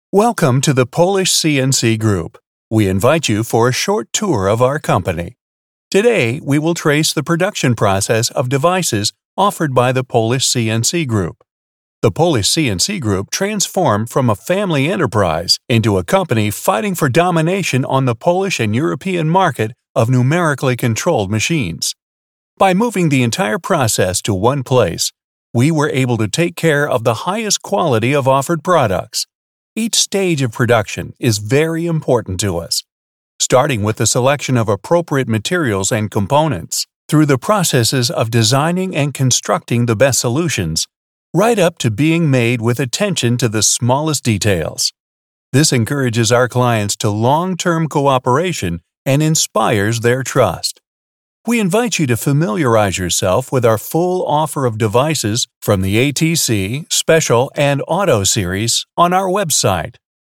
Welcome to the Polish CNC Group. We invite you for a short tour of our company. Today, we will trace the production process of devices offered by the Polish CNC Group. The Polish CNC Group transformed from a family enterprise into a company fighting for domination on the Polish and European market of numerically controlled machines. By moving the entire process to one place, we were able to take care of the highest quality of offered products. Each stage of production is very important to us, starting with the selection of appropriate materials and components, through the processes of designing and constructing the best solutions, right up to being made with attention to the smallest details. This encourages our clients to long-term cooperation and inspires their trust. We invite you to familiarize yourself with our full offer of devices from the ATC, Special, and Auto series on our website,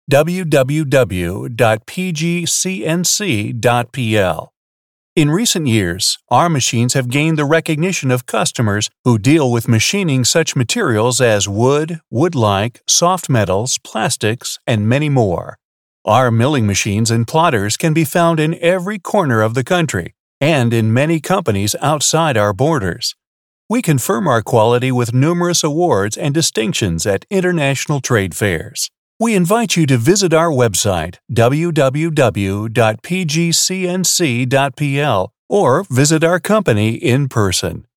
www.pgcnc.pl. In recent years, our machines have gained the recognition of customers who deal with machining such materials as wood, wood-like, soft metals, plastics, and many more. Our milling machines and plotters can be found in every corner of the country and in many companies outside our borders. We confirm our quality with numerous awards and distinctions at international trade fairs. We invite you to visit our website, www.pgcnc.pl, or visit our company in person.